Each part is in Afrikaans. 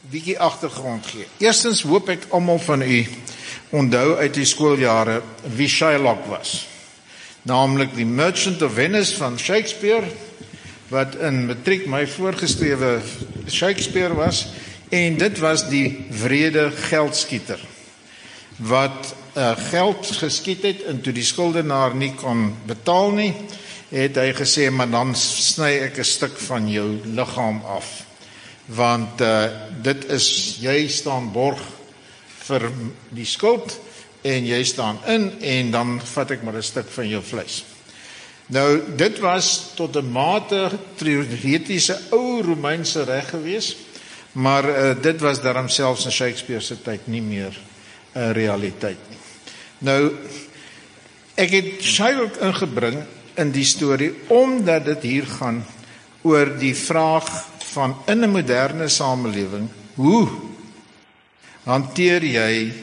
bietjie agtergrond gee. Eerstens hoop ek almal van u onthou uit die skooljare wie Shylock was. Naamlik die Merchant of Venice van Shakespeare, wat in matriek my voorgeskrewe Shakespeare was, en dit was die wrede geldskieter, wat geld geskiet het, en toe die skuldenaar nie kon betaal nie, het hy gesê, maar dan sny ek 'n stuk van jou liggaam af, want dit is, jy staan borg vir die skuld, en jy staan in, en dan vat ek maar 'n stuk van jou vleis. Nou, dit was tot 'n mate teoretiese ou Romeinse reg gewees, maar dit was daarom selfs in Shakespeare se tyd nie meer 'n realiteit nie. Nou, ek het Shylock ingebring in die storie, omdat dit hier gaan oor die vraag van in 'n moderne samelewing, hoe hanteer jy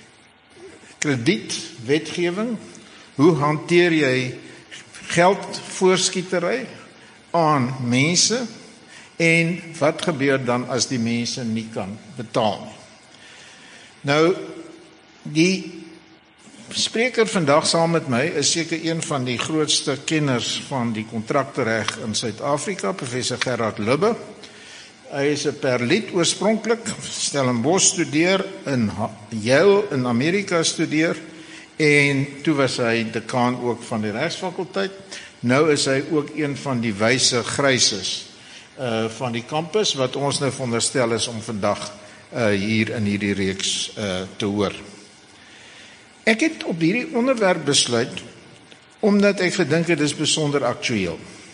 kredietwetgewing, hoe hanteer jy geldvoorskietery aan mense, en wat gebeur dan as die mense nie kan betaal nie. Nou, die spreker vandag saam met my is seker een van die grootste kenners van die kontraktereg in Suid-Afrika, professor Gerard Lubbe. Hy is 'n Perliet oorspronklik, Stellenbosch studeer, in Yale in Amerika studeer, en toe was hy dekaan ook van die regsfakulteit. Nou is hy ook een van die wyse gryses van die kampus, wat ons nou veronderstel is om vandag hier in hierdie reeks te hoor. Ek het op hierdie onderwerp besluit, omdat ek gedink het, dit is besonder aktueel.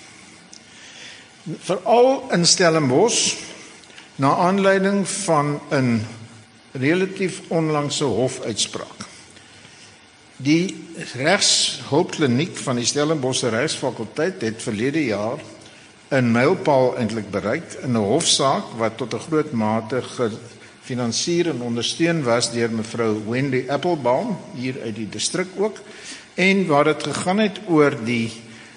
Veral in Stellenbosch, na aanleiding van 'n relatief onlangse hofuitspraak. Die regshulpkliniek van die Stellenbosse Regsfakulteit het verlede jaar 'n mylpaal eintlik bereik in 'n hofsaak wat tot 'n groot mate gefinansier en ondersteun was deur mevrou Wendy Applebaum hier uit die distrik ook, en waar dit gegaan het oor die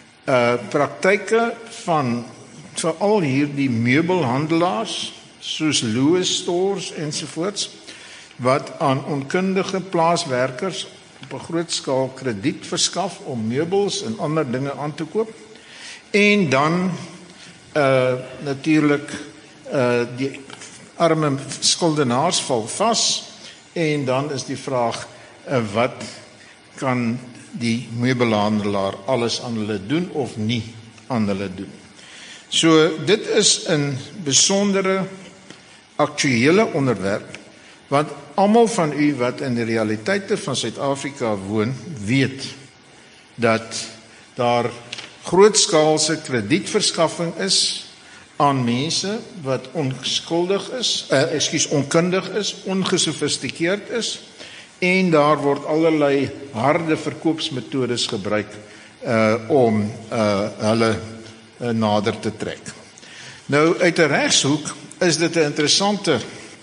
praktyke van veral hierdie meubelhandelaars soos Lewis Stores ensovoorts, wat aan onkundige plaaswerkers op 'n groot skaal krediet verskaf om meubels en ander dinge aan te koop, en dan natuurlik die arme skuldenaars val vas, en dan is die vraag, wat kan die meubelhandelaar alles aan hulle doen of nie aan hulle doen. So dit is 'n besondere aktuele onderwerp, want almal van u wat in die realiteite van Suid-Afrika woon, weet dat daar grootskaalse kredietverskaffing is aan mense wat onkundig is, ongesofistikeerd is, en daar word allerlei harde verkoopsmetodes gebruik om hulle nader te trek. Nou, uit 'n regshoek is dit 'n interessante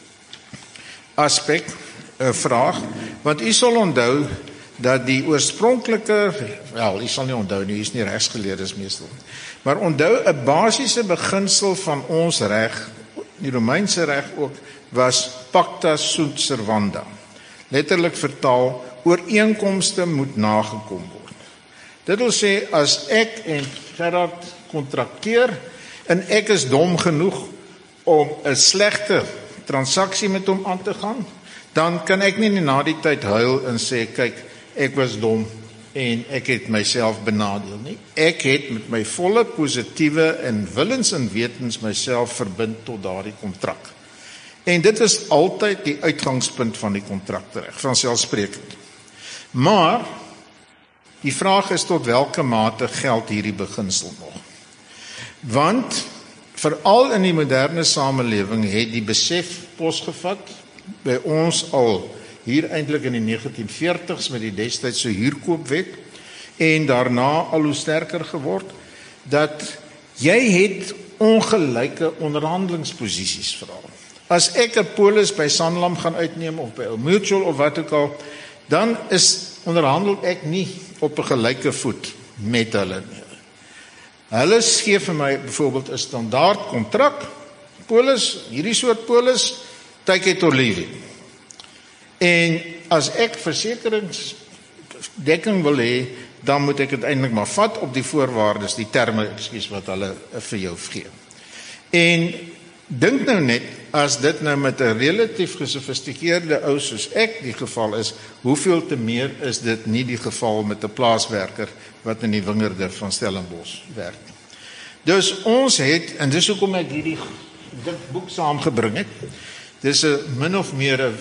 aspek, 'n vraag, want u sal onthou dat die oorspronklike, wel, u sal nie onthou nie, u is nie regsgeleerdes meestal, maar onthou 'n basiese beginsel van ons reg, die Romeinse reg ook, was pacta sunt servanda. Letterlik vertaal, ooreenkomste moet nagekom word. Dit wil sê, as ek en Gerard kontrakteer, en ek is dom genoeg om 'n slegte transaksie met hom aan te gaan, dan kan ek nie na die tyd huil en sê, kyk, ek was dom en ek het myself benadeel nie. Ek het met my volle positiewe en willens en wetens myself verbind tot daardie kontrak. En dit is altyd die uitgangspunt van die kontraktereg, vanselfsprekend. Maar die vraag is tot watter mate geld hierdie beginsel nog. Want veral in die moderne samelewing het die besef posgevat by ons al hier eintlik in die 1940s met die destydse huurkoopwet, en daarna al hoe sterker geword, dat jy het ongelyke onderhandelingsposisies veral. As ek 'n polis by Sanlam gaan uitneem of by Old Mutual of wat ook al, dan onderhandel ek nie op 'n gelyke voet met hulle nie. Hulle gee vir my byvoorbeeld 'n standaard kontrak, polis, hierdie soort polis, take it or leave it. En as ek versekeringsdekking wil hê, dan moet ek dit eintlik maar vat op die voorwaardes, die terme, wat hulle vir jou gee. En dink nou net, as dit nou met 'n relatief gesofistikeerde ou soos ek die geval is, hoeveel te meer is dit nie die geval met 'n plaaswerker wat in die wingerde van Stellenbosch werk. Dus ons het, en dis hoekom ek hierdie boek saamgebring het, dis 'n min of meer 'n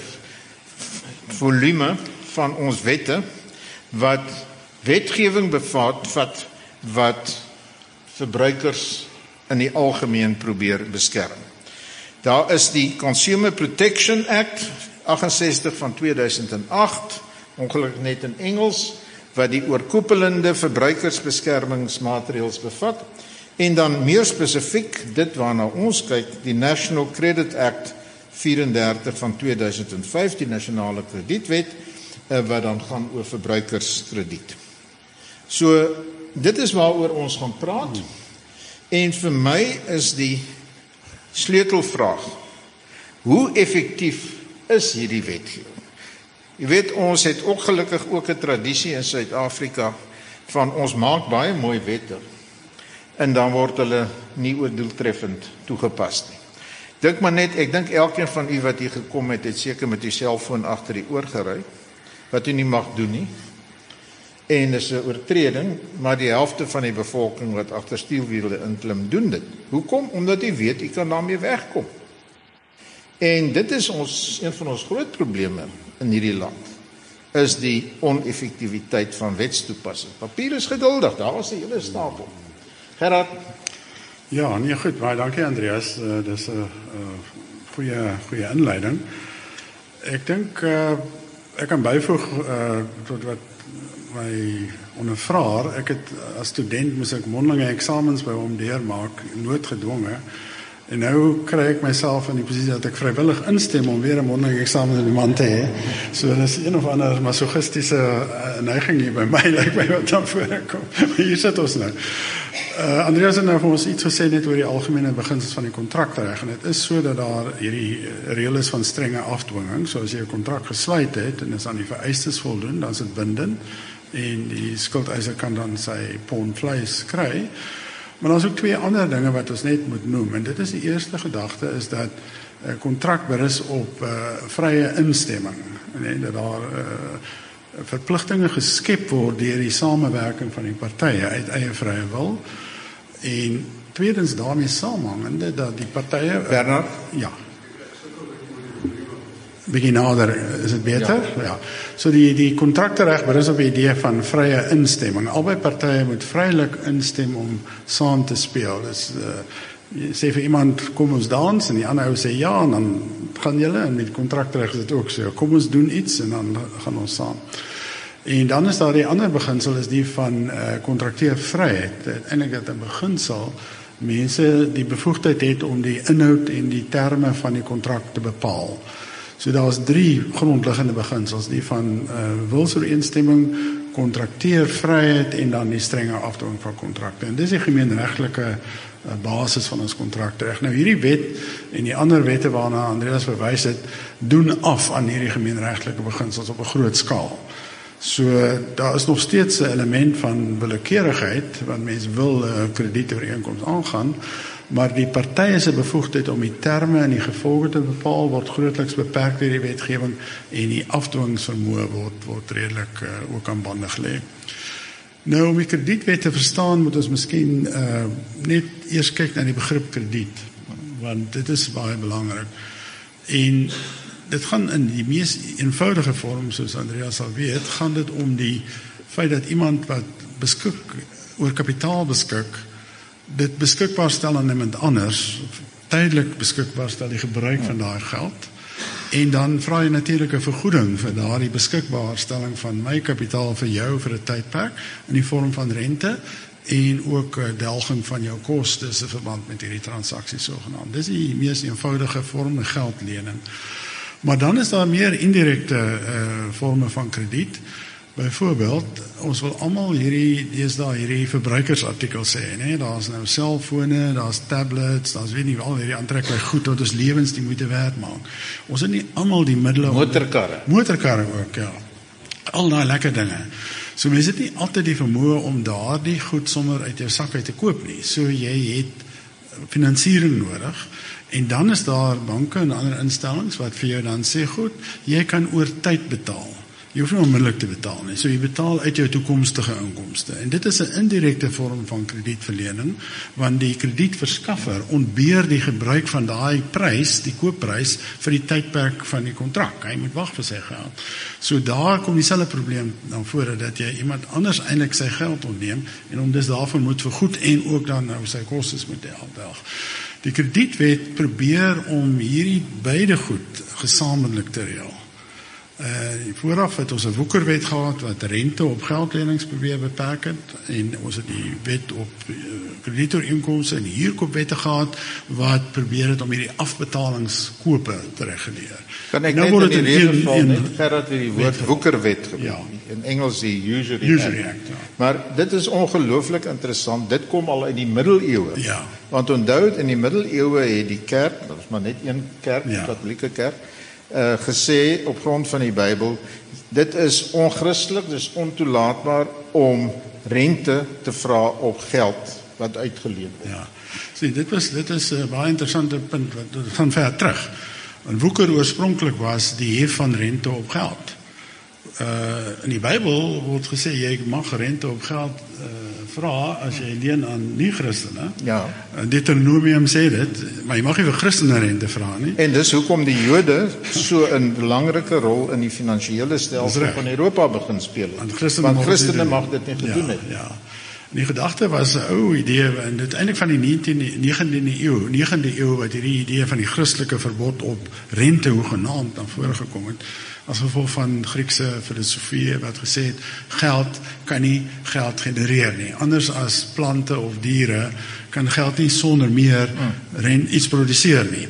volume van ons wette, wat wetgewing bevat wat verbruikers in die algemeen probeer beskerm. Daar is die Consumer Protection Act 68 van 2008, ongelukkig net in Engels, wat die oorkoepelende verbruikersbeskermingsmaatreëls bevat, en dan meer spesifiek, dit waarna ons kyk, die National Credit Act 34 van 2005, die nasionale kredietwet, wat dan gaan oor verbruikerskrediet. So, dit is waaroor ons gaan praat, en vir my is die sleutelvraag, hoe effektief is hierdie wetgewing? Jy weet, ons het ook gelukkig ook 'n tradisie in Suid-Afrika van ons maak baie mooi wette, en dan word hulle nie doeltreffend toegepas nie. Dink maar net, ek dink elkeen van u wat hier gekom het seker met die selfoon agter die oor gery, wat u nie mag doen nie, en is 'n oortreding, maar die helfte van die bevolking wat agter stuurwiele inklim doen dit. Hoekom? Omdat u weet, u kan daarmee wegkom. En dit is een van ons groot probleme in hierdie land, is die oneffektiwiteit van wetstoepassing. Papier is geduldig, daar was 'n hele stapel. Gerard? Ja, nee, goed, baie dankie Andreas, dis 'n goeie inleiding. Ek dink, ek kan byvoeg tot wat my ondervraer, ek het as student moes ek mondelinge eksamens by hom deurmaak, noodgedwonge, en nou kry ek myself in die posisie dat ek vrywillig instem om weer 'n mondelinge eksamen in die man te hê. So dis een of ander masochistische neiging hier by my, lyk my wat dan voorkom. Hier sit ons nou. Andreas het nou vir ons iets gesê net oor die algemene beginsels van die kontraktreg, en dit is so dat daar hierdie reël is van strenge afdwinging, so as jy 'n kontrak gesluit het, en is aan die vereistes voldoen, dan is dit bindend, en die skuldeiser kan dan sy pond vleis kry. Maar daar is ook twee ander dinge wat ons net moet noem, en dit is die eerste gedagte, is dat 'n kontrak berus op vrye instemming, en dat daar verpligtinge geskep word deur die samewerking van die partye uit eie vrye wil, en tweedens daarmee saamhangende dat die partye... Bernard? Ja. Begin nader, is dit beter? Ja. So die kontraktereg berus op die idee van vrye instemming. Albei partye moet vrylik instem om saam te speel. Dus jy sê vir iemand, kom ons dans, en die ander ou sê ja, en dan gaan julle, en met die kontraktereg is dit ook so, kom ons doen iets, en dan gaan ons saam. En dan is daar die ander beginsel, is die van kontrakteervryheid. Uiteindelik dat 'n beginsel mense die bevoegdheid het om die inhoud en die terme van die kontrak te bepaal. So daar is 3 grondliggende beginsels, die van wilsooreenstemming, kontrakteervryheid en dan die strenge afdwing van kontrakte. En dis die gemeenregtelike basis van ons kontrakreg. Nou hierdie wet en die ander wette waarna Andreas verwys het, doen af aan hierdie gemeenregtelike beginsels op 'n groot skaal. So daar is nog steeds 'n element van willekeurigheid, want mense wil 'n kredietooreenkoms aangaan, maar die partye se bevoegdheid om die terme en die gevolge te bepaal word grootliks beperk deur die wetgewing, en die afdwingsvermoë word redelik ook aan bande gelê. Nou, om die kredietwet te verstaan, moet ons miskien net eers kyk na die begrip krediet, want dit is baie belangrik. En dit gaan in die mees eenvoudige vorm, soos Andreas sal weet, gaan dit om die feit dat iemand wat oor kapitaal beskik, dit beskikbaar stel aan iemand anders, tydelik beskikbaar stel die gebruik van daai geld, en dan vra jy natuurlik 'n vergoeding vir daardie beskikbaarstelling van my kapitaal vir jou vir 'n tydperk, in die vorm van rente, en ook delging van jou kostes in verband met hierdie transaksie sogenaamd. Dis die mees eenvoudige vorm, 'n geldlening. Maar dan is daar meer indirekte vorme van krediet, Byvoorbeeld, ons wil almal hierdie verbruikersartikels sê, né? Daar's nou selfone, daar's tablets, daar's weet nie al hierdie aantreklike goed wat ons lewens die moeite werd maak. Ons het nie almal die middele motorkarre ook, ja. Al daai lekker dinge. So mense het nie altyd die vermoë om daardie goed sommer uit jou sak uit te koop nie. So jy het finansiering nodig. En dan is daar banke en ander instellings wat vir jou dan sê, goed, jy kan oor tyd betaal. Jy hoef nie onmiddellik te betaal nie. So jy betaal uit jou toekomstige inkomste. En dit is 'n indirekte vorm van kredietverlening, want die kredietverskaffer ontbeer die gebruik van daai prys, die koopprys, vir die tydperk van die kontrak. Hy moet wag vir sy geld. So daar kom dieselfde probleem dan voor, dat jy iemand anders eintlik sy geld ontneem, en om dus daarvan moet vergoed en ook dan nou sy kostes moet help. Die kredietwet probeer om hierdie beide goed gesamentlik te reël. Vooraf het ons 'n woekerwet gehad wat rente op geldlenings probeer beperk het, en ons het die wet op kreditorinkomste en die huurkoopwette gehad wat probeer het om hierdie afbetalingskope te reguleer. Kan ek nou net in die geval net Gerard weer die woord woekerwet gebruik, ja. In Engels die Usury Act. Ja. Maar dit is ongelooflik interessant, dit kom al uit die middeleeue. Ja. Want onthou, in die middeleeue het die kerk, dat is maar net een kerk, die katholieke kerk, gesê op grond van die Bybel, dit is onchristelik, dit is ontoelaatbaar om rente te vra op geld wat uitgeleen word. Ja. Sien, dit is 'n baie interessante punt wat van ver terug. En woeker oorspronklik was die hef van rente op geld. In die Bybel word gesê jy mag rente op geld vra as jy leen aan nie-Christene. Ja. Deuteronomium sê dit, maar jy mag nie vir Christene rente vra nie. En dis hoekom die Jode so 'n belangrike rol in die finansiële stelsel van Europa begin speel het. Want Christene mag dit nie gedoen het. Ja. En die gedagte was 'n ou idee, en dit eintlik van die 9de eeu wat hierdie idee van die Christelike verbod op rente hoegenaamd na vore gekom het, as gevolg van Griekse filosofie wat gesê het, geld kan nie geld genereer nie. Anders as plante of diere kan geld nie sonder meer iets produseer nie.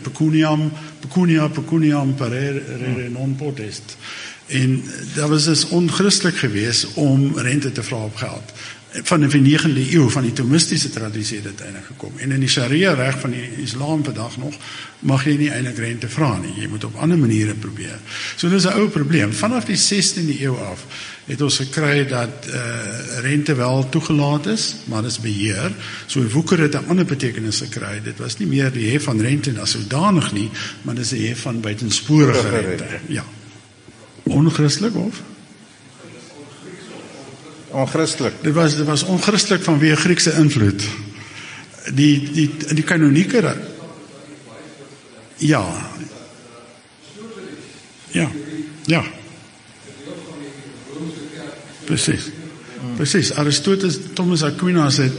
Pecuniam parere non potest. En dat was dus onchristelik geweest om rente te vra op geld. Van die 9de eeu, van die Thomistische tradisie het eintlik gekom. En in die Sharia-reg van die Islam vandag nog, mag jy nie eintlik rente vra nie. Jy moet op ander maniere probeer. So dit is 'n ou probleem. Vanaf die 16de eeu af het ons gekry dat rente wel toegelaat is, maar dit is beheer. So woeker het 'n ander betekenis gekry. Dit was nie meer die hef van rente as sodanig nie, maar dit is die hef van buitensporige rente. Ja. Onchristelik of? Onchristelik. Dit was onchristelik vanweë Griekse invloed. Die kanonieke. Ja. Presies. Aristoteles, Thomas Aquinas het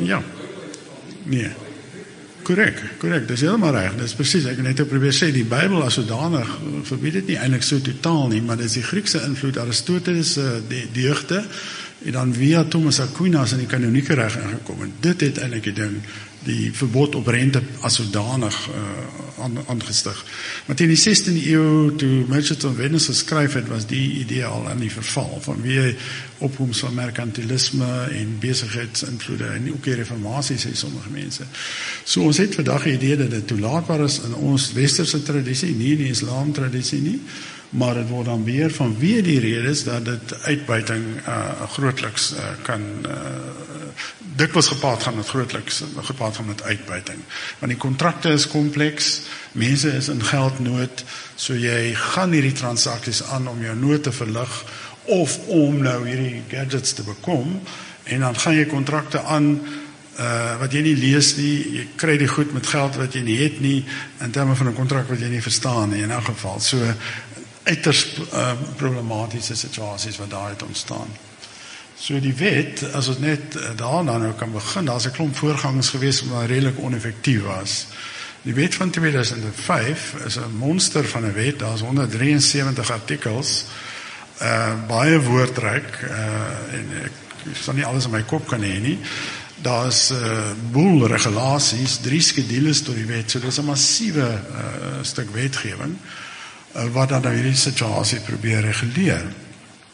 Korrek, dis heeltemal reg. Dis presies, ek het net probeer sê die Bybel as sodanig verbied dit nie eintlik so totaal nie, maar dis die Griekse invloed, Aristoteles die deugde en dan via Thomas Aquinas in die kanonieke reg ingekom. En dit het eintlik die ding, die verbod op rente as sodanig aangestig. Maar teen die 16de eeu, toe Merchant Venice geskryf het, was die idee al aan die verval, vanweë opkoms van merkantilisme en besigheidsinvloede en ook die reformatie, sê sommige mense. So ons het vandag die idee dat dit toelaatbaar is in ons westerse tradisie, nie in die islam tradisie nie, maar het word dan weer vanweë die redes dat dit uitbuiting grootliks kan dikwels gepaard gaan met uitbuiting. Want die kontrakte is kompleks, mense is in geldnood, so jy gaan hierdie transaksies aan om jou nood te verlig of om nou hierdie gadgets te bekom, en dan gaan jy kontrakte aan wat jy nie lees nie, jy kry die goed met geld wat jy nie het nie, in terme van 'n kontrak wat jy nie verstaan nie, in elk geval. So uiters problematiese situasies wat daar het ontstaan. So die wet, as ons net daarna nou kan begin, daar is 'n klomp voorgangers gewees wat redelik oneffektief was. Die wet van 2005 is 'n monster van 'n wet, daar is 173 artikels, baie woordryk, en ek sal nie alles in my kop kan hê nie. Daar is boel regulasies, 3 skedules tot die wet, so dit is 'n massiewe stuk wetgewing, wat dan nou hierdie situasie probeer reguleer.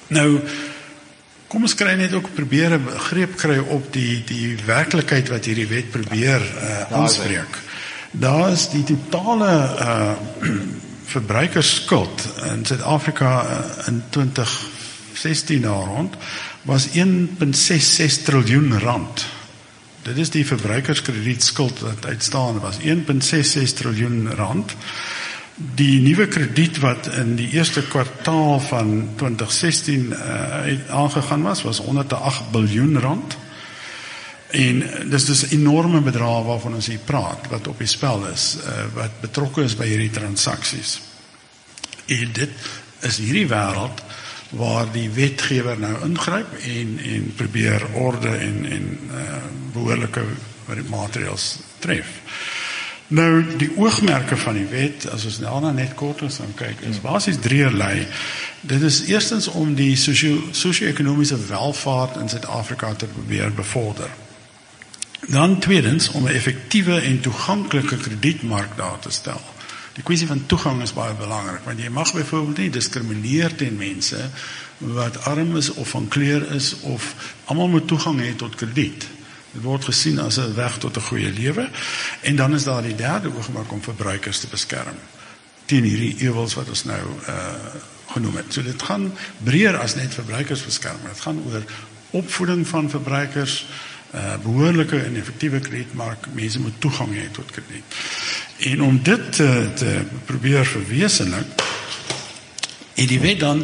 Nou, kom ons kry net ook probeer 'n greep kry op die werklikheid wat hierdie wet probeer aanspreek. Daar is die totale verbruikersskuld in Suid-Afrika in 2016 daar rond was 1,66 triljoen rand. Dit is die verbruikerskredietskuld wat uitstaan was 1,66 triljoen rand. Die nuwe krediet wat in die eerste kwartaal van 2016 aangegaan was 108 biljoen rand. En dis dus enorme bedrae waarvan ons hier praat, wat op die spel is, wat betrokke is by hierdie transaksies. En dit is hierdie wêreld waar die wetgewer nou ingryp en probeer orde en behoorlike maatreëls tref. Nou, die oogmerke van die wet, as ons daarna net kort gaan kyk, is basies drieërlei. Dit is eerstens om die sosio-ekonomiese welvaart in Suid-Afrika te probeer bevorder. Dan tweedens, om 'n effektiewe en toeganklike kredietmark daar te stel. Die kwessie van toegang is baie belangrik, want jy mag byvoorbeeld nie diskrimineer teen mense wat arm is of van kleur is of almal moet toegang hê tot krediet. Dit word gesien as 'n weg tot 'n goeie lewe. En dan is daar die derde oogmerk om verbruikers te beskerm teen hierdie ewels wat ons nou genoem het. So dit gaan breër as net verbruikersbeskerming. Dit gaan oor opvoeding van verbruikers, behoorlike en effektiewe kredietmark, mense moet toegang hê tot krediet. En om dit te probeer verwesenlik, het die wet dan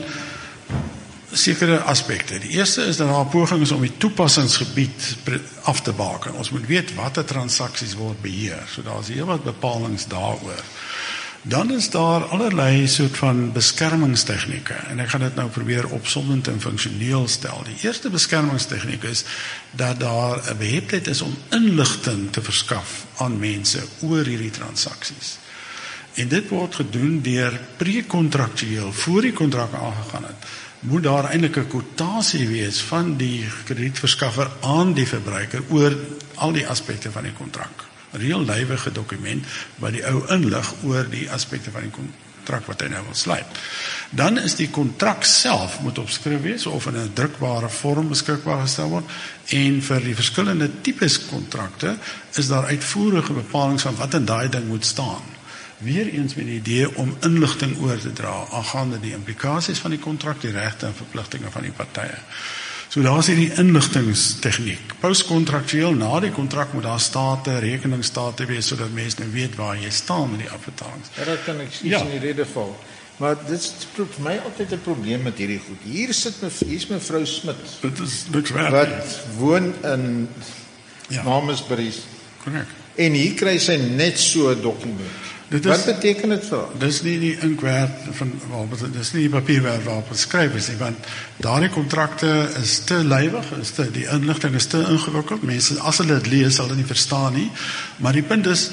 sekere aspekte. Die eerste is dat daar pogings om die toepassingsgebied af te baken. Ons moet weet watter transaksies word beheer. So daar is heel wat bepalings daaroor. Dan is daar allerlei soort van beskermingstegnieke en ek gaan dit nou probeer opsommend en funksioneel stel. Die eerste beskermingstegniek is dat daar 'n beheptheid is om inligting te verskaf aan mense oor hierdie transaksies. En dit word gedoen deur pre-kontraktueel, voor die kontrak aangegaan het, moet daar eintlik 'n kwotasie wees van die kredietverskaffer aan die verbruiker oor al die aspekte van die kontrak. 'n Reël lywige dokument wat die ou inlig oor die aspekte van die kontrak wat hy nou wil sluit. Dan is die kontrak self moet op skrif wees of in 'n drukbare vorm beskikbaar gestel word, en vir die verskillende tipes kontrakte is daar uitvoerige bepalings van wat in daai ding moet staan. Weereens met die idee om inligting oor te dra aangaande die implikasies van die kontrak, die regte en verpligtinge van die partye. So daar is hierdie inligtingstegniek. Postkontraktueel, na die kontrak moet daar state, rekeningsstate wees, sodat mense nou weet waar jy staan met die afbetalings. Ja, dat kan ek iets in die rede val. Maar dit is vir my altyd 'n probleem met hierdie goed. Hier's mevrou Smit. Dit is niks werd. Wat woon in Namersbury. Korrek. En hier kry sy net so 'n dokument. Wat beteken dit vir haar? Dis nie die inkwerk dis nie die papierwerk waarop dit skryf is nie, want daardie kontrakte is te lywig, die inligting is te ingewikkeld. Mense, as hulle dit lees, sal dit nie verstaan nie. Maar die punt is,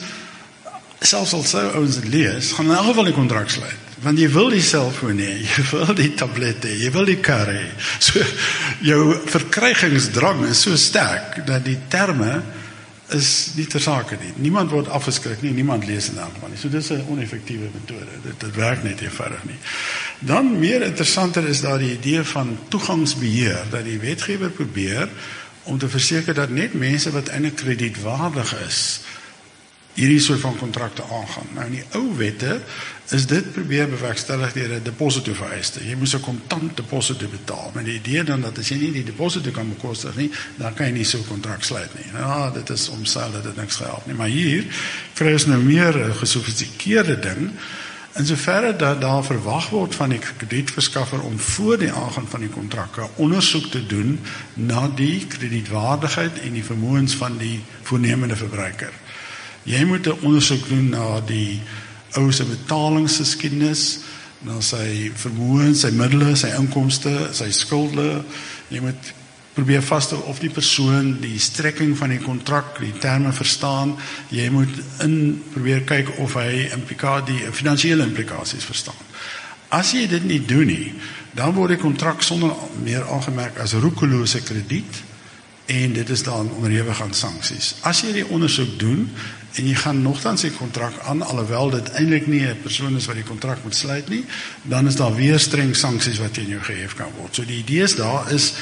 selfs al sou ouens dit lees, gaan in elk geval die kontrak sluit. Want jy wil die selfoon hê, jy wil die tablet hê, jy wil die kar hê. So, jou verkrygingsdrang is so sterk, dat die terme is nie ter sake nie. Niemand word afgeskrik nie, niemand lees in elk geval nie. So dis 'n oneffektiewe metode. Dit werk net eenvoudig nie. Dan meer interessanter is daar die idee van toegangsbeheer, dat die wetgewer probeer om te verseker dat net mense wat eintlik kredietwaardig is, hierdie soort van kontrakte aangaan. Nou in die ou wette is dit probeer bewerkstellig deur 'n deposito vereiste. Jy moet 'n kontant deposito betaal. Met die idee dan dat as jy nie die deposito kan bekostig nie, dan kan jy nie so 'n kontrak sluit nie. Nou, dit is omseil dat dit niks gehelp nie. Maar hier kry ons nou meer 'n gesofistikeerde ding, in soverre dat daar verwag word van die kredietverskaffer om voor die aangaan van die kontrakke ondersoek te doen na die kredietwaardigheid en die vermoëns van die voornemende verbruiker. Jy moet 'n ondersoek doen na die ou se betalingsgeskiedenis, na sy vermoëns, sy middele, sy inkomste, sy skulde. Jy moet probeer vasstel of die persoon die strekking van die kontrak, die terme verstaan. Jy moet probeer kyk of hy die finansiële implikasies verstaan. As jy dit nie doen nie, dan word die kontrak sonder meer aangemerk as roekelose krediet, en dit is dan onderhewig aan sanksies. As jy die ondersoek doen en jy gaan nogtans die kontrak aan, alhoewel dit eintlik nie 'n persoon is wat die kontrak moet sluit nie, dan is daar weer streng sanksies wat teen jou gehef kan word. So die idee is daar is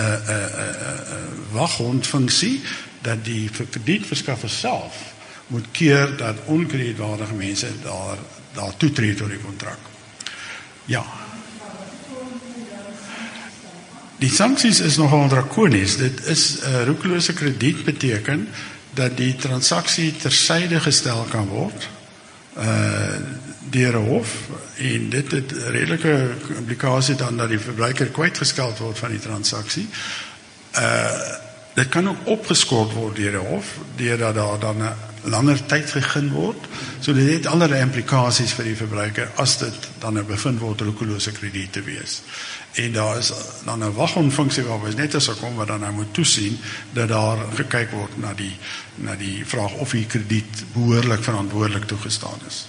'n waghondfunksie dat die kredietverskaffer self moet keer dat onkredietwaardige mense daar toetree tot die kontrak. Ja. Die sanksies is nogal drakonies. Dit is roekelose krediet beteken dat die transaksie tersyde gestel kan word deur 'n hof, en dit het redelike implikasie dan dat die verbruiker kwytgeskeld word van die transaksie. Dit kan ook opgeskort word deur 'n hof, deurdat daar dan 'n langer tyd gegee word. So dit het allerlei implikasies vir die verbruiker as dit dan bevind word roekelose krediet te wees. En daar is dan 'n waghondfunksie waarby net as kom wat dan nou moet toesien dat daar gekyk word na die vraag of die krediet behoorlik verantwoordelik toegestaan is.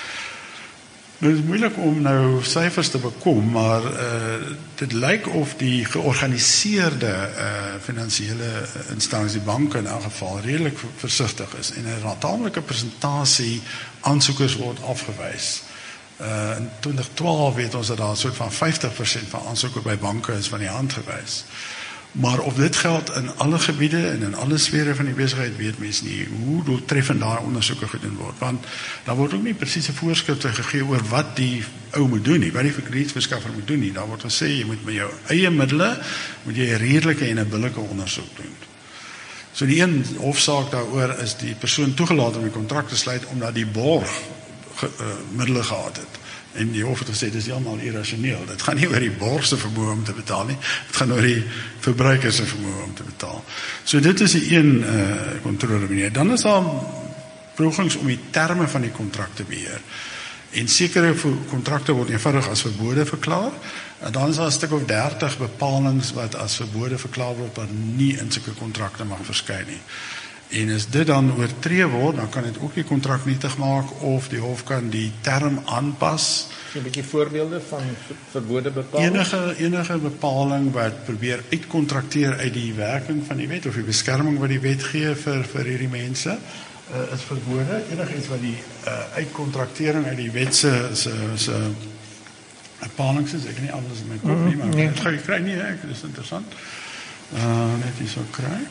Nou, dit is moeilik om nou syfers te bekom, maar dit lyk of die georganiseerde finansiële instellings, die banke in elk geval, redelik versigtig is en 'n taamlike persentasie aansoekers word afgewys. In 2012 weet ons dat daar 'n soort van 50% van aansoeke by banke is van die hand gewys. Maar of dit geld in alle gebiede en in alle sfere van die besigheid, weet mens nie hoe doeltreffend daar ondersoeke gedoen word, want daar word ook nie presiese voorskrifte gegee oor wat die ou moet doen nie, wat die kredietverskaffer moet doen nie. Daar word gesê jy moet met jou eie middele moet jy 'n redelike en 'n billike ondersoek doen. So die een hofsaak daaroor is die persoon toegelaat om die kontrak te sluit omdat die borg middele gehad het. En die hof het gesê, dit is helemaal irrasioneel. Dit gaan nie oor die borg se vermoë om te betaal nie, dit gaan oor die verbruiker se vermoë om te betaal. So dit is die een kontrole manier. Dan is daar pogings om die terme van die kontrak te beheer. En sekere kontrakte word eenvoudig as verbode verklaar. En dan is daar 'n stuk of 30 bepalings wat as verbode verklaar word wat nie in sulke kontrakte mag verskyn nie. En as dit dan oortree word, dan kan dit ook die kontrak nietig maak of die hof kan die term aanpas. 'n bietjie voorbeelde van verbode bepalings. Enige bepaling wat probeer uitkontrakteer uit die werking van die wet of die beskerming wat die wet gee vir hierdie mense is verbode. Enigiets wat die uitkontraktering uit die wet se bepalings is. Ek kan nie alles in my kop nie, maar dit gaan ek kry nie, dit is interessant. Net hier so kry.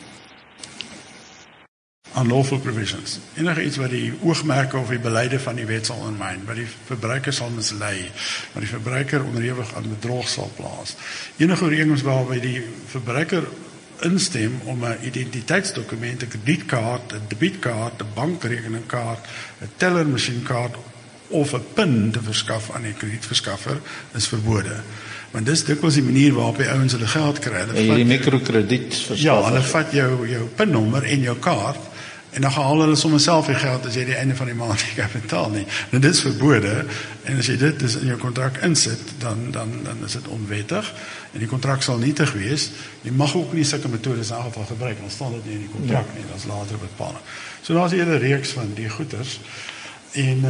Unlawful provisions. Enige iets wat die oogmerke of die beleide van die wet sal ondermyn, wat die verbruiker sal mislei, wat die verbruiker onderhewig aan bedrog sal plaas. Enige ooreenkoms waarby die verbruiker instem om 'n identiteitsdokument, 'n kredietkaart, 'n debietkaart, 'n bankrekeningkaart, 'n tellermasjienkaart of 'n PIN te verskaf aan die kredietverskaffer is verbode. Want dis dikwels die manier waarop die ouens hulle geld kry. Die mikrokrediet. Ja, hulle vat jou PIN-nommer en jou kaart en dan haal hulle sommer self die geld as jy die einde van die maand nie kan betaal nie. Nou dis verbode en as jy dit dus in jou kontrak insit, dan is dit onwettig en die kontrak sal nietig wees. Jy mag ook nie sulke metodes in elk geval gebruik, dan staan dit nie in die kontrak nie, dat is later bepaling. So daar's 'n hele reeks van die goeders. En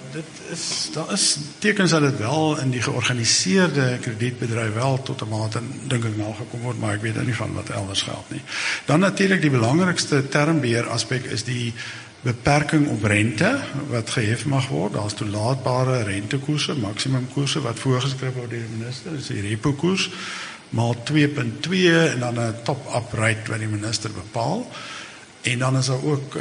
daar is tekens dat dit wel in die georganiseerde kredietbedryf wel tot 'n mate dink ek nagekom word, maar ek weet nie van wat elders geld nie. Dan natuurlik die belangrikste termbeheer aspek is die beperking op rente wat gehef mag word. Daar's toelaatbare rentekoerse, maksimumkoerse wat voorgeskryf word deur die minister, dis die repo koers maal 2.2 en dan 'n top-up rate wat die minister bepaal. En dan is daar ook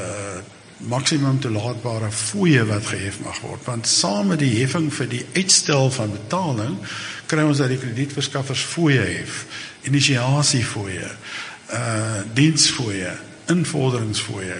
maksimum toelaatbare fooie wat gehef mag word, want saam met die heffing vir die uitstel van betaling kry ons dat die kredietverskaffers fooie hef, inisiasiefooie, diensfooie, invorderingsfooie,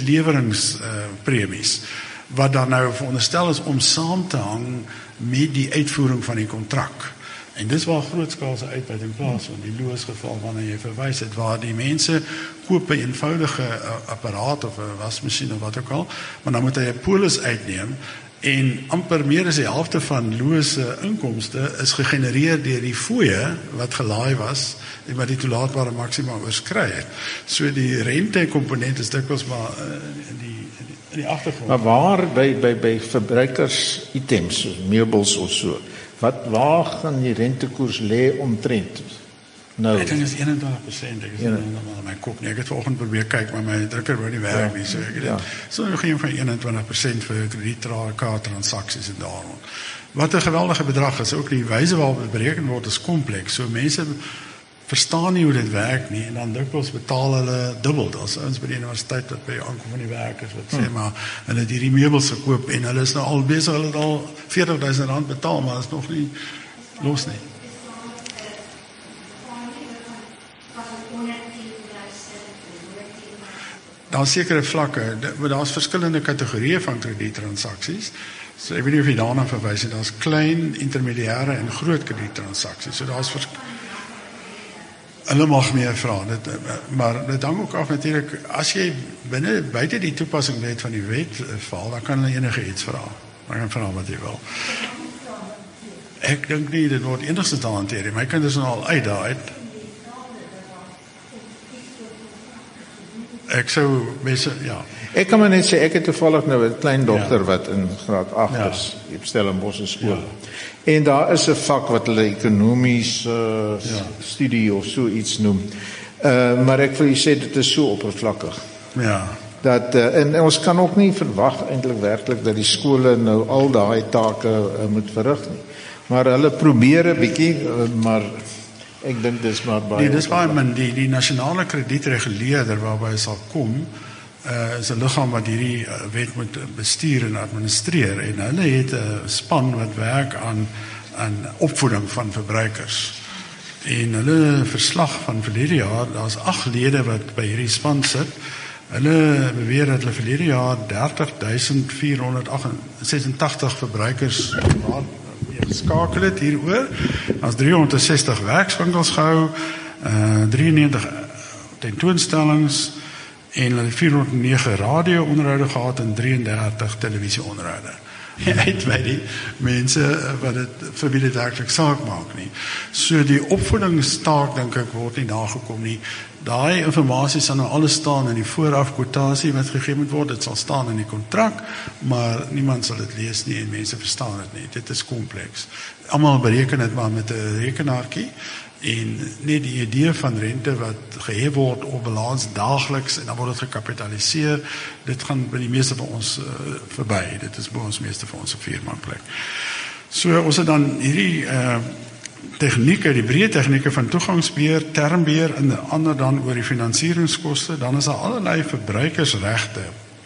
kredietleweringpremies, wat dan nou veronderstel is om saam te hang met die uitvoering van die kontrak. En dis waar grootskaalse uitbuiting plaasvind, die Loos geval waarna jy verwys het, waar die mense koop 'n eenvoudige apparaat of 'n wasmasjien of wat ook al, maar dan moet hy 'n polis uitneem en amper meer as die helfte van Loos se inkomste is gegenereer deur die fooie wat gelaai was en wat die toelaatbare maksimum oorskry het. So die rente komponent is dikwels maar in die agtergrond. Maar waar by verbruikers items, meubels of so, waar gaan die rentekoers lê omtrent? Nou, Ek dink dit is 21%, ek is nie normaal in my kop nie. Ek het vanoggend probeer kyk, maar my drukker wou nie werk nie, so ek het so geen van 21% vir kredietkaarttransaksies en daarom. Wat 'n geweldige bedrag is, ook die wyse waarop dit bereken word is kompleks. So mense verstaan nie hoe dit werk nie en dan dikwels betaal hulle dubbel. Daar's ouens by die universiteit wat by aankom van die werkers wat sê maar hulle het hierdie meubels gekoop en hulle is nou al besig, hulle het al R40.000 betaal, maar dit is nog nie los nie. Daar's sekere vlakke, daar's verskillende kategorieë van kredietransaksies. So ek weet nie of jy daarna verwys het, daar's klein, intermediêre en groot kredietransaksies. So daar's hulle mag meer vra, maar dit hang ook af natuurlik, as jy buite die toepassing net van die wet val, dan kan hulle enige iets vra. Dan kan vra wat jy wil. Ek dink nie dit word enigstens daar hanteer. My kinders is al uit daar uit. Ek sou mense, ja. Ek kan maar net sê, ek het toevallig nou 'n klein dogter wat in graad 8 is, op Stellenbosch skool. En daar is 'n vak wat hulle ekonomies studie of so iets noem. Maar ek wil jy sê dit is so oppervlakkig. Ja. Dat en ons kan ook nie verwag eintlik werklik dat die skole nou al daai take moet verrig nie. Maar hulle probeer 'n bietjie, maar ek dink dis maar baie. Nee, dis baie die nasionale kredietreguleerder waarby sal kom, is 'n liggaam wat hierdie wet moet bestuur en administreer en hulle het 'n span wat werk aan opvoeding van verbruikers. En hulle verslag van verlede jaar, daar's 8 lede wat by hierdie span sit. Hulle beweer dat hulle verlede jaar 30.486 verbruikers geskakel het hieroor. Daar's 360 werkswinkels gehou, 93 tentoonstellings en hulle 409 radio-onderhoude gehad en 33 televisie-onderhoude. Uit by die mense wat dit vir wie dit werklik saak maak nie. So die opvoedingstaak dink ek word nie nagekom nie. Daai inligting sal nou alles staan in die voorafkwotasie wat gegee moet word. Dit sal staan in die kontrak, maar niemand sal dit lees nie en mense verstaan dit nie. Dit is kompleks. Almal bereken dit maar met 'n rekenaartjie. En net die idee van rente wat gehef word op balans daagliks en dan word dit gekapitaliseer, dit gaan by die meeste van ons verby. Dit is by ons meeste van ons 'n viermanplek. So ons het dan hierdie tegnieke, die breë tegnieke van toegangsbeheer, termbeheer en ander dan oor die finansieringskoste, dan is daar allerlei verbruikersregte.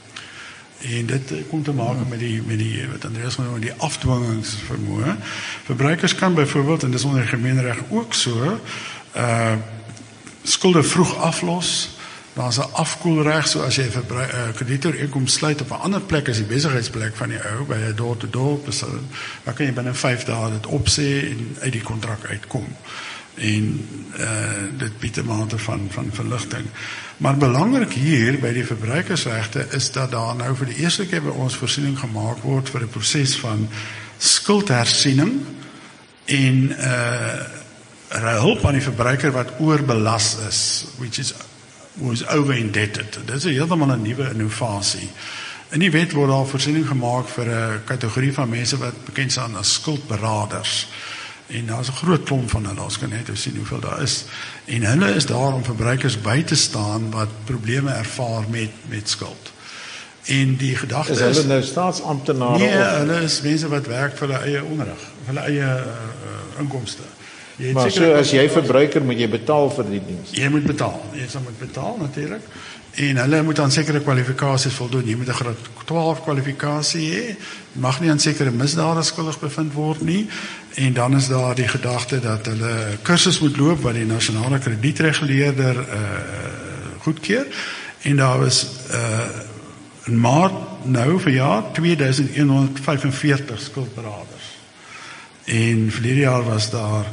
En dit kom te maak met die wat Andreas genoem die afdwingingsvermoë. Verbruikers kan byvoorbeeld, en dis onder die gemeenreg ook so, skulde vroeg aflos. Daar's 'n afkoelreg, so as jy 'n kredieooreenkoms sluit op 'n ander plek as die besigheidsplek van die ou by 'n door-to-door persoon, dan kan jy binne 5 dae dit opsê en uit die kontrak uitkom. En dit bied 'n mate van verligting. Maar belangrik hier by die verbruikersregte is dat daar nou vir die eerste keer by ons voorsiening gemaak word vir 'n proses van skuldhersiening en hulp aan die verbruiker wat oorbelas is, was over indebted. Dit is heeltemal 'n nuwe innovasie. In die wet word daar voorsiening gemaak vir 'n kategorie van mense wat bekend staan as skuldberaders. En daar's 'n groot klomp van hulle, ons kan net sien hoeveel daar is. En hulle is daar om verbruikers by te staan wat probleme ervaar met skuld. En die gedagte is hulle nou staatsamptenare? Nee, hulle is mense wat werk vir hulle eie onderrig, vir hulle eie inkomste. Maar so as jy verbruiker moet jy betaal vir die diens. Jy moet betaal. Jy moet betaal natuurlik. En hulle moet aan sekere kwalifikasies voldoen. Jy moet 'n graad 12 kwalifikasie hê. Mag nie aan sekere misdade skuldig bevind word nie. En dan is daar die gedagte dat hulle 'n kursus moet loop wat die nasionale kredietreguleerder goedkeur. En daar was in Maart nou vir jaar 2145 skuldberaders. En verlede jaar was daar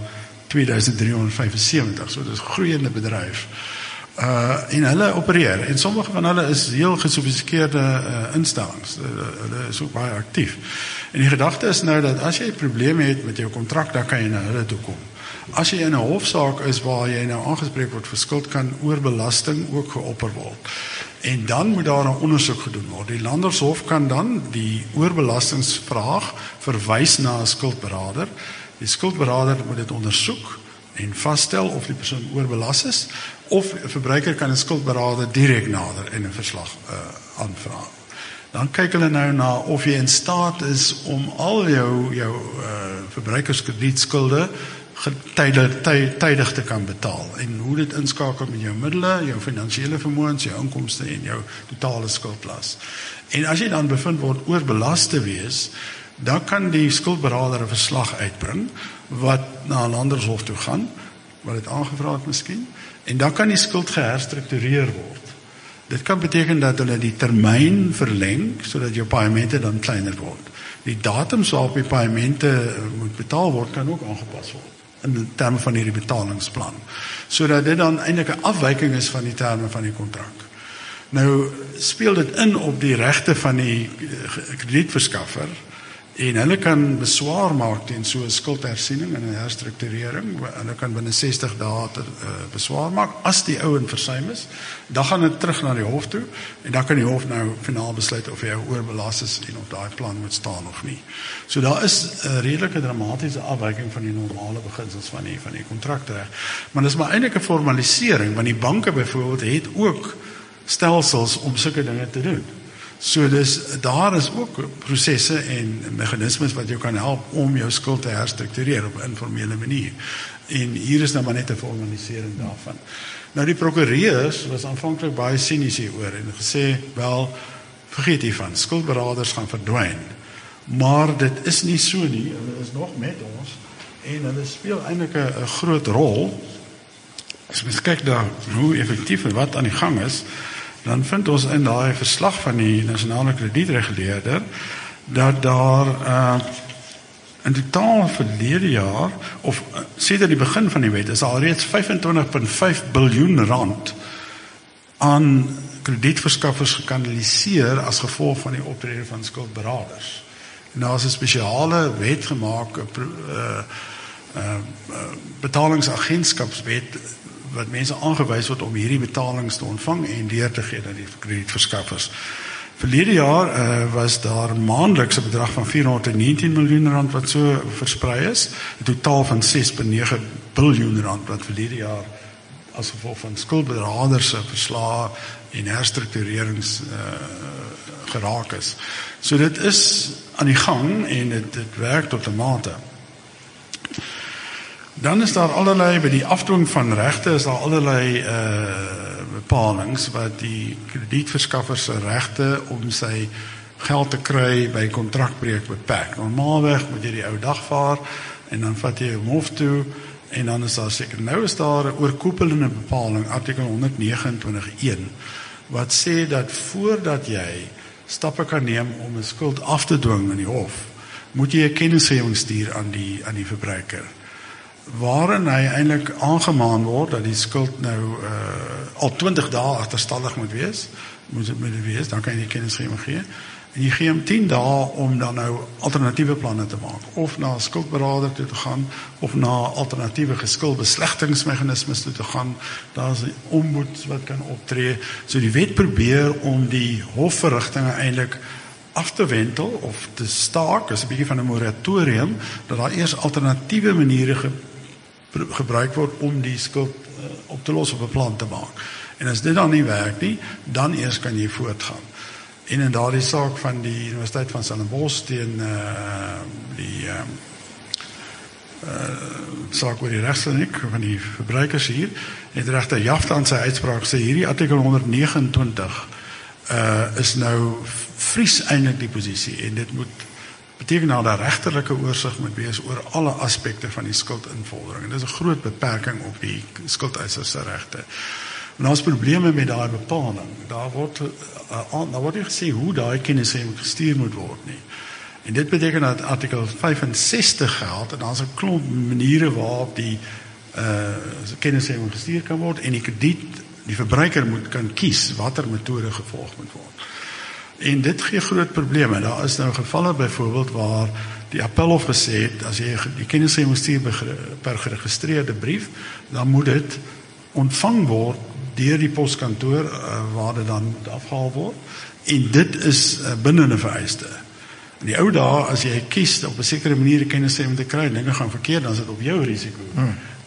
2375, so dit is 'n groeiende bedryf. En hulle opereer, en sommige van hulle is heel gesofistikeerde instellings, hulle is ook baie aktief. En die gedagte is nou dat as jy probleme het met jou kontrak, dan kan jy na hulle toe kom. As jy in 'n hofsaak is waar jy nou aangespreek word vir skuld, kan oorbelasting ook geopper word. En dan moet daar 'n ondersoek gedoen word. Die Landershof kan dan die oorbelastingsvraag verwys na 'n skuldberader. Die skuldberader moet dit ondersoek en vasstel of die persoon oorbelas is, of 'n verbruiker kan 'n skuldberader direk nader en 'n verslag aanvra. Dan kyk hulle nou na of jy in staat is om al jou verbruikerskredietskulde tydig te kan betaal en hoe dit inskakel met jou middele, jou finansiële vermoëns, jou inkomste en jou totale skuldlas. En as jy dan bevind word oorbelas te wees, dan kan die skuldberader 'n verslag uitbring wat na 'n landershof toe gaan, wat dit aangevra het miskien, en dan kan die skuld geherstruktureer word. Dit kan beteken dat hulle die termyn verleng sodat jou paemente dan kleiner word. Die datums waarop die paemente moet betaal word kan ook aangepas word in terme van hierdie betalingsplan, sodat dit dan eintlik 'n afwyking is van die terme van die kontrak. Nou speel dit in op die regte van die kredietverskaffer en hulle kan beswaar maak teen so 'n skuldhersiening en 'n herstrukturering. Hulle kan binne 60 dae beswaar maak. As die ou versuim is, dan gaan dit terug na die hof toe en dan kan die hof nou finaal besluit of hy oorbelas is en of daai plan moet staan of nie. So daar is 'n redelike dramatiese afwyking van die normale beginsels van die kontrakreg. Maar dis maar eintlik 'n formalisering, want die banke byvoorbeeld het ook stelsels om sulke dinge te doen. So daar is ook prosesse en meganismes wat jou kan help om jou skuld te herstruktureer op 'n informele manier. En hier is nou maar net 'n formalisering daarvan. Nou die prokureurs was aanvanklik baie sinies hieroor en gesê, wel, vergeet hiervan, skuldberaders gaan verdwyn. Maar dit is nie so nie, hulle is nog met ons en hulle speel eintlik 'n groot rol. As mens kyk na hoe effektief en wat aan die gang is, dan vind ons in daai verslag van die nasionale kredietreguleerder dat daar in totaal verlede jaar, of sedert die begin van die wet, is al reeds 25,5 biljoen rand aan kredietverskaffers gekanaliseer as gevolg van die optrede van skuldberaders. En daar is 'n spesiale wet gemaak, betalingsagentskapswet, wat mense aangewys word om hierdie betalings te ontvang en deur te gee aan die kredietverskaffers. Verlede jaar was daar maandeliks 'n bedrag van 419 miljoen rand wat so versprei is, 'n totaal van 6,9 biljoen rand wat verlede jaar as gevolg van skuldberaders se verslae en herstrukturerings geraak is. So dit is aan die gang en dit werk tot 'n mate. Dan is daar allerlei, by die afdwing van regte is daar allerlei bepalings wat die kredietverskaffer se regte om sy geld te kry by kontrakbreuk beperk. Normaalweg moet jy die ou dagvaar en dan vat jy hom hof toe en dan is daar seker, nou is daar 'n oorkoepelende bepaling, artikel 129.1, wat sê dat voordat jy stappe kan neem om 'n skuld af te dwing in die hof, moet jy 'n kennisgewing stuur aan die verbruiker, waarin hy eintlik aangemaan word dat die skuld nou al 20 dae agterstallig moet wees, dan kan jy die kennisgewing gee, en jy gee hom 10 dae om dan nou alternatiewe planne te maak, of na 'n skuldberader toe te gaan, of na alternatiewe geskuldbeslegtingsmeganismes toe te gaan. Daar is 'n ombud wat kan optree. So die wet probeer om die hofverrigtinge eintlik af te wentel of te staak, is 'n bietjie van 'n moratorium, dat daar eers alternatiewe maniere gebruik word om die skuld op te los of 'n plan te maak. En as dit dan nie werk nie, dan eers kan jy voortgaan. En in daardie saak van die Universiteit van Stellenbosch teen die saak oor die regskliniek van die verbruikers hier, het regter Jafta aan sy uitspraak sê, hierdie artikel 129 is nou vries eintlik die posisie, en dit moet beteken dat daar regterlike oorsig moet wees oor alle aspekte van die skuldinvordering. En dit is 'n groot beperking op die skuldeisers se regte. En daar is probleme met daai bepaling. Daar word nie gesê hoe daai kennisgewing gestuur moet word nie. En dit beteken dat artikel 65 geld, en daar is 'n klomp maniere waarop die kennisgewing gestuur kan word, en die verbruiker kan kies watter metode gevolg moet word. En dit gee groot probleme. Daar is nou gevalle byvoorbeeld waar die appelhof gesê het, as jy die kennisgewing stuur per geregistreerde brief, dan moet dit ontvang word deur die poskantoor waar dit dan afgehaal word, en dit is binne 'n vereiste. In die ou dae, as jy kies op 'n sekere manier die kennisgewing te kry, dinge gaan verkeerd, dan is dit op jou risiko.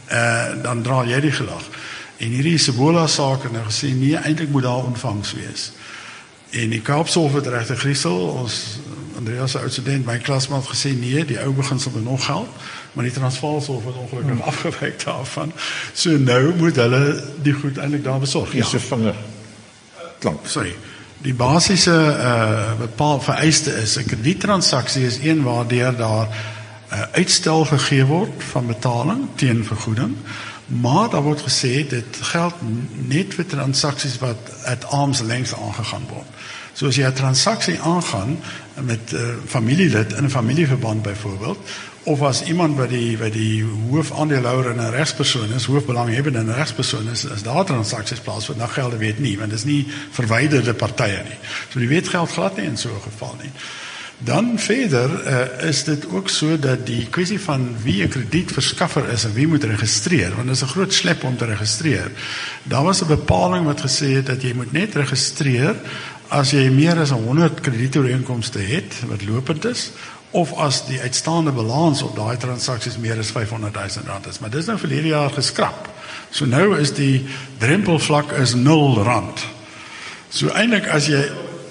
dan dra jy die gelag. En hierdie Sebola saak het nou gesê, nee, eintlik moet daar ontvangs wees. En die Kaapshof het regtig Griesel, Andreas se oud-student, my klasmaat gesê, nee, die ou beginsel moet nog geld, maar die Transvaalshof het ongelukkig afgewyk daarvan. So nou moet hulle die goed eintlik daar besorg. Ja. Se vinger klank. Sorry. Die basiese vereiste is, 'n krediettransaksie is een waardeur daar uitstel gegee word van betaling teen vergoeding, maar daar word gesê dit geld net vir transaksies wat at arm's length aangegaan word. So as jy 'n transaksie aangaan met familielid in 'n familieverband byvoorbeeld, of as iemand wat die hoofaandeelhouer in 'n regspersoon is, hoofbelanghebbende in 'n regspersoon is, as daar transaksies plaasvind, dan geld die wet nie, want dit is nie verwyderde partye nie. So die wet geld glad nie in so 'n geval nie. Dan verder is dit ook so dat die kwessie van wie 'n kredietverskaffer is en wie moet registreer, want dit is 'n groot slep om te registreer. Daar was 'n bepaling wat gesê het dat jy moet net registreer as jy meer as 100 kredietooreenkomste het wat lopend is, of as die uitstaande balans op daai transaksies meer as R500,000 is. Maar dis nou verlede jaar geskrap. So nou is die drempelvlak is R0. So eintlik as jy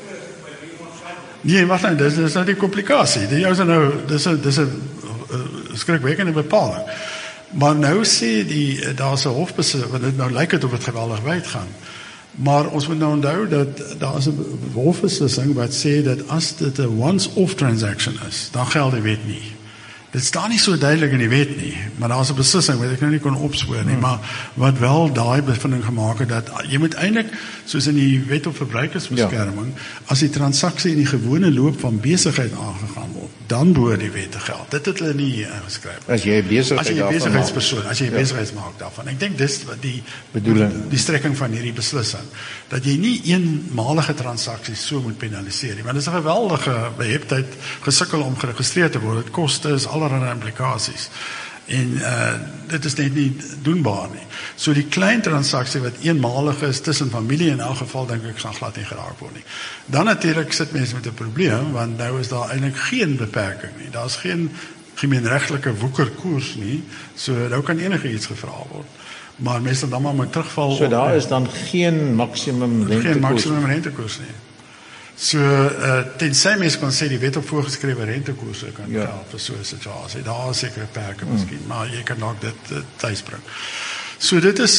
nee, wag nou, dis nou die komplikasie. Die jou is nou dis 'n skrikwekkende bepaling. Maar nou sê daar's 'n hofbesit, want dit nou lyk dit of dit geweldig wyd gaan. Maar ons moet nou onthou dat daar is 'n hofbeslissing wat sê dat as dit 'n once-off transaction is, dan geld die wet nie. Dit staan nie so duidelik in die wet nie, maar daar's 'n beslissing wat ek nou nie kon opspoor nie, maar wat wel daai bevinding gemaak het dat jy moet eintlik, soos in die wet op verbruikersbeskerming, as die transaksie in die gewone loop van besigheid aangegaan word, dan behoort die wet te geld. Dit het hulle nie ingeskryf. As jy besigheidspersoon, as jy besigheidsmaak daarvan. Ek dink dis wat die strekking van hierdie beslissing, dat jy nie eenmalige transaksies so moet penaliseer nie, want dit is 'n geweldige beheptheid gesukkel om geregistreer te word. Dit kostes allerlei implikasies. En dit is net nie doenbaar nie. So die klein transaksie wat eenmalig is tussen familie in elk geval dink ek gaan glad nie geraak word nie. Dan natuurlik sit mense met 'n probleem, want nou is daar eintlik geen beperking nie. Daar's geen gemeenregtelike woekerkoers nie. So nou kan enige iets gevra word. Maar mense dan maar moet terugval. So daar is dan geen maksimum rentekoers nie. So tensy mense kan sê die wet op voorgeskrewe rentekoerse kan help vir so 'n situasie. Daar is sekere perke miskien, maar jy kan dalk dit tuisbring. So dit is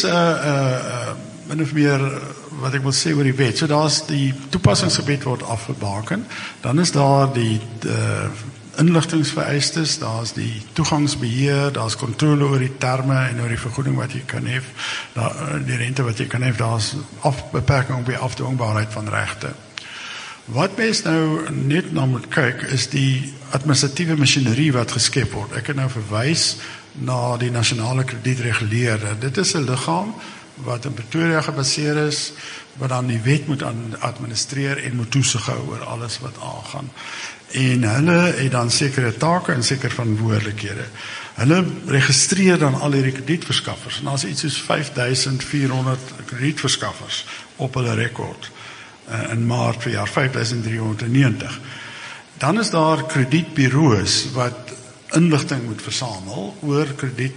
min of meer wat ek wil sê oor die wet. So daar's die toepassingsgebied word afgebaken. Dan is daar die inligtingvereistes, daar's die toegangsbeheer, daar's kontrole oor die terme en oor die vergoeding wat jy kan hê, die rente wat jy kan hê, daar's beperking op die afdwingbaarheid van regte. Wat mens nou net na moet kyk is die administratiewe masjinerie wat geskep word. Ek het nou verwys na die nasionale kredietreguleerder. Dit is 'n liggaam wat in Pretoria gebaseer is, wat dan die wet moet administreer en moet toesig hou oor alles wat aangaan. En hulle het dan sekere take en sekere verantwoordelikhede. Hulle registreer dan al hierdie kredietverskaffers. En daar's iets soos 5400 kredietverskaffers op hulle rekord. In Maart vir jaar 5390. Dan is daar kredietbureaus wat inligting moet versamel oor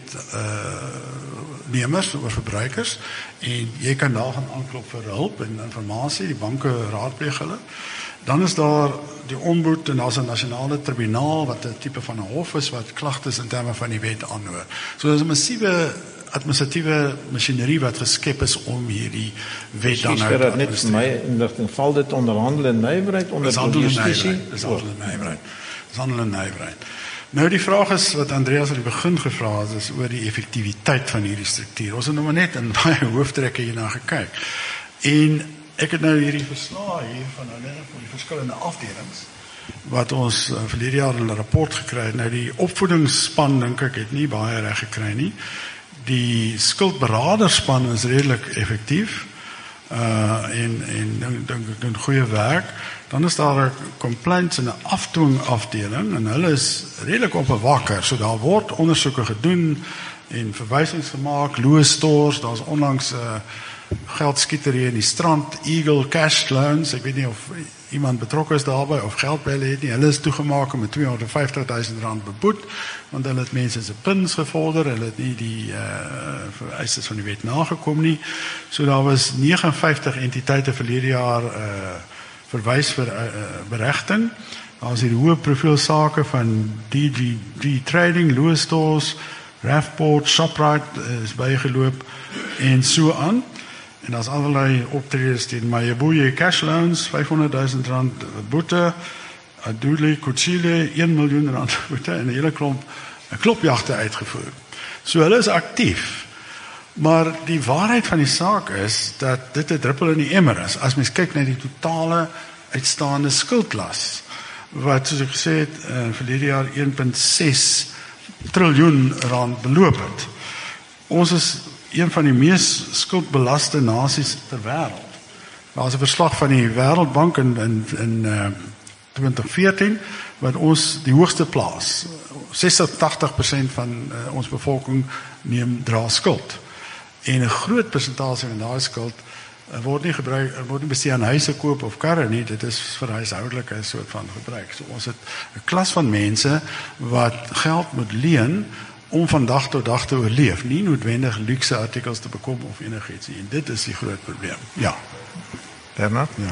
kredietnemers, oor verbruikers, en jy kan daar gaan aanklop vir hulp en inligting, die banke raadpleeg hulle. Dan is daar die ombud en daar's 'n nasionale tribunaal wat 'n tipe van 'n hof is wat klagtes in terme van die wet aanhoor. So dis 'n massiewe administratiewe masjinerie wat geskep is om hierdie wet dan nou te administreer. My inligting val dit onder handel en nywerheid, onder justisie. Dis handel en nywerheid. Nou die vraag is wat Andreas aan die begin gevra het, is oor die effektiwiteit van hierdie struktuur. Ons het nou maar net in baie hooftrekke hierna gekyk. En ek het nou hierdie verslae hier van hulle van die verskillende afdelings wat ons verlede jaar in 'n rapport gekry het. Nou die opvoedingsspan dink ek het nie baie reg gekry nie. Die skuldberaderspan is redelik effektief en dink ek doen goeie werk. Dan is daar 'n complaints en 'n afdwingafdeling en hulle is redelik op 'n wakker. So daar word ondersoeke gedoen en verwysings gemaak, Loos stores, daar's onlangs geldskietery in die strand, Eagle Cash Loans. Ek weet nie of iemand betrokke is daarbij of geld by hulle het nie. Hulle is toegemaak met R250.000 beboet, want hulle het mense se pins gevorder, hulle het nie die vereistes van die wet nagekom nie. So daar was 59 entiteite verlede jaar verwys vir berechting. Daar is hier hoë profiel sake van DG Trading, Lewis Stores, Rafport, Shoprite is bygeloop en so aan. En daar's allerlei optredes teen Mayabuye Cash Loans, R500.000 boete, Aduli Kuchile, R1 miljoen boete en 'n hele klomp klopjagte uitgevoer. So hulle is aktief. Maar die waarheid van die saak is dat dit 'n druppel in die emmer is. As mens kyk na die totale uitstaande skuldlas, wat soos ek gesê het, verlede jaar R1.6 triljoen beloop het. Ons is een van die mees skuldbelaste nasies ter wêreld. Daar is 'n verslag van die Wêreldbank in 2014 wat ons die hoogste plaas. 86% van ons bevolking dra skuld. En 'n groot persentasie van daai skuld word nie gebruik, word nie bestee aan huise koop of karre nie, dit is vir huishoudelike soort van gebruik. So ons het 'n klas van mense wat geld moet leen om van dag tot dag te oorleef, nie noodwendig luxe artikels te bekom of enigiets nie. En dit is die groot probleem. Ja. Bernard? Ja.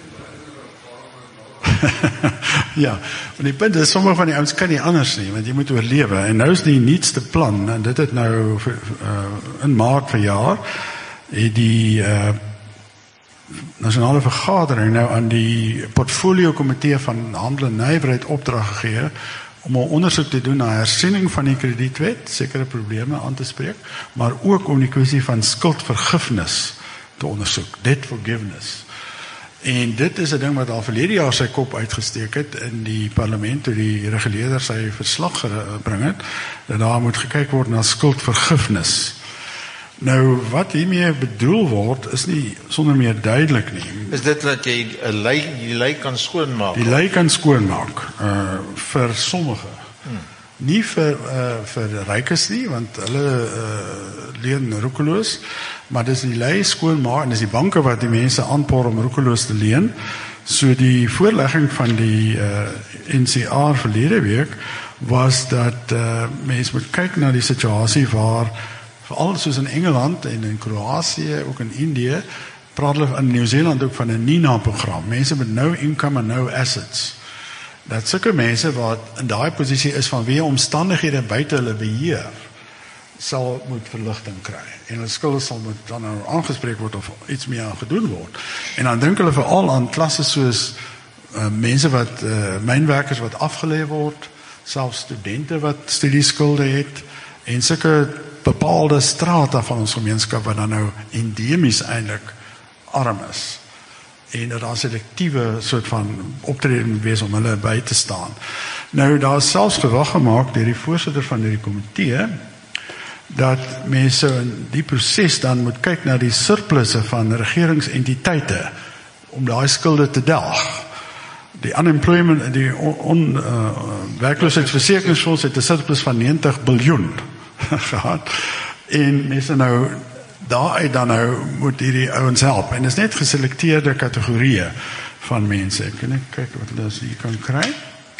Ja, en die punt is, sommige van die ouens kan nie anders nie, want jy moet oorlewe. En nou is die nuutste plan, en dit het nou in Maart verjaar, het die nasionale vergadering nou aan die portfolio komitee van handel en nywerheid opdrag gegee om 'n ondersoek te doen na hersiening van die kredietwet, sekere probleme aan te spreek, maar ook om die kwessie van skuldvergifnis te ondersoek, debt forgiveness. En dit is 'n ding wat al verlede jaar sy kop uitgesteek het in die parlement toe die reguleerder sy verslag gebring het, dat daar moet gekyk word na skuldvergifnis. Nou, wat hiermee bedoel word, is nie sonder meer duidelik nie. Is dit dat jy die lei kan skoonmaak? Die lei kan skoonmaak, vir sommige. Nie vir rykes nie, want hulle leen roekeloos, maar dis die lei skoonmaak, en dis die banke wat die mense aanpoor om roekeloos te leen. So die voorlegging van die NCR verlede week was dat mense moet kyk na die situasie waar veral soos in Engeland en in Kroatië, ook in Indië, praat hulle in Nieu-Seeland ook van 'n NINA-program. Mense met no income and no assets. Dat sulke mense wat in daai posisie is vanweë omstandighede buite hulle beheer, sal moet verligting kry. En hulle skulde sal moet dan nou aangespreek word of iets meer aan gedoen word. En dan dink hulle veral aan klasse soos mense wat mynwerkers wat afgelê word, selfs studente wat studieskulde het, en sulke bepaalde strate van ons gemeenskap wat dan nou endemies eintlik arm is. En dat daar selektiewe soort van optrede moet wees om hulle by te staan. Nou, daar is selfs gewag gemaak deur die voorsitter van die komitee dat mense in die proses dan moet kyk na die surplusse van regeringsentiteite om daai skulde te delg. Die unemployment, die werkloosheidsversekeringsfonds het 'n surplus van 90 biljoen gehad. En mense nou daaruit dan nou moet hierdie ouens help. En dit is net geselekteerde kategorieë van mense. Ek kan kyk wat hulle hier kan kry.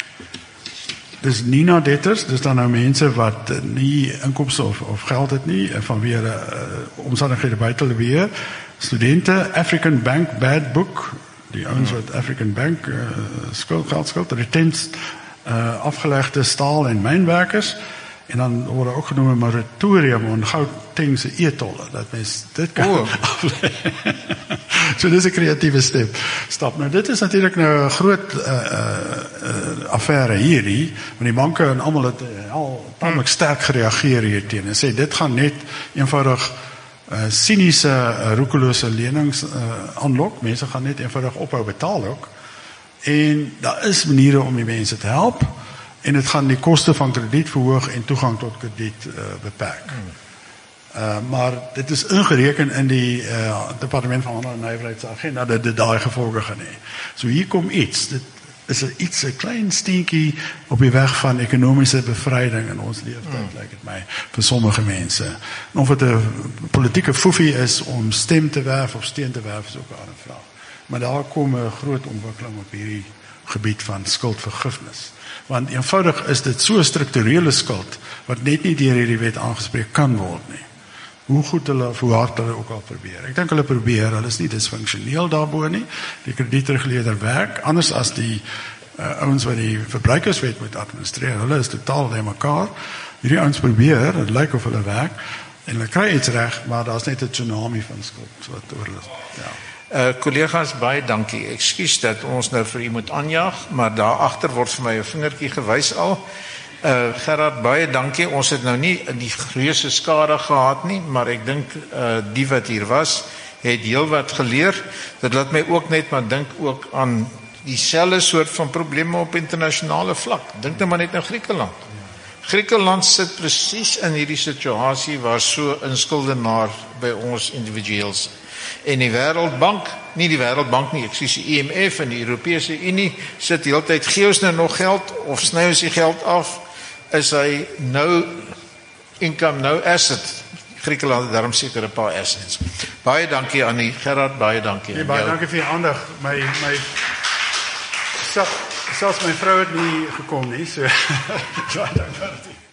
Dis NINA debtors, dis dan nou mense wat nie inkomste of geld het nie vanweë omstandighede buite hulle beheer. Studente, African Bank Bad Book, die ouens wat African Bank geld, retents afgelegde staal- en mynwerkers. En dan word ook genoem 'n moratorium op Gautengse eetolle, dat mens dit kan aflê. So dis 'n kreatiewe stap. Nou dit is natuurlik nou 'n groot affære hierdie, want die banke en almal het al tamelik sterk gereageer hierteen en sê dit gaan net eenvoudig siniese roekelose lenings aanlok. Mense gaan net eenvoudig ophou betaal ook. En daar is maniere om die mense te help. En dit gaan die koste van krediet verhoog en toegang tot krediet beperk. Maar dit is ingereken in die Departement van Handel en Nywerheid se agenda dat dit daai gevolge gaan hê. So hier kom iets. Dit is 'n klein steentjie op die weg van ekonomiese bevryding in ons leeftyd, lyk dit my, vir sommige mense. En of dit 'n politieke foefie is om stem te werf of steun te werf, is ook 'n ander vraag. maar daar kom 'n groot ontwikkeling op hierdie gebied van skuldvergifnis. Want eenvoudig is dit so 'n strukturele skuld wat net nie deur hierdie wet aangespreek kan word nie. Hoe goed hulle of hoe hard hulle ook al probeer. Ek dink hulle probeer, hulle is nie disfunksioneel daarbo nie. Die kredietreguleerder werk anders as die ouens wat die verbruikerswet moet administreer. Hulle is totaal by mekaar. Hierdie ouens probeer, dit lyk of hulle werk en hulle kry iets reg, maar daar's net 'n tsunami van skuld wat oor hulle. Ja. Collega's, baie dankie. Ekskuus dat ons nou vir u moet aanjaag, maar daar agter word vir my 'n vingertjie gewys al. Gerard, baie dankie. Ons het nou nie die reuse skade gehad nie, maar ek dink die wat hier was, het heel wat geleer. Dit laat my ook net maar dink ook aan dieselfde soort van probleme op internasionale vlak. Dink nou maar net aan Griekeland. Griekeland sit presies in hierdie situasie waar so 'n skuldenaar by ons individueel sit. En die Wêreldbank, nie die Wêreldbank nie, ekskuus, die IMF en die Europese Unie sit die hele tyd, gee ons nou nog geld of sny ons die geld af? Is hy nou income, nou asset? Griekeland het daarom seker 'n paar assets. Baie dankie aan die Gerard, baie dankie aan jou. Baie dankie vir die aandag. Selfs my vrou het nie gekom nie, so baie dankie.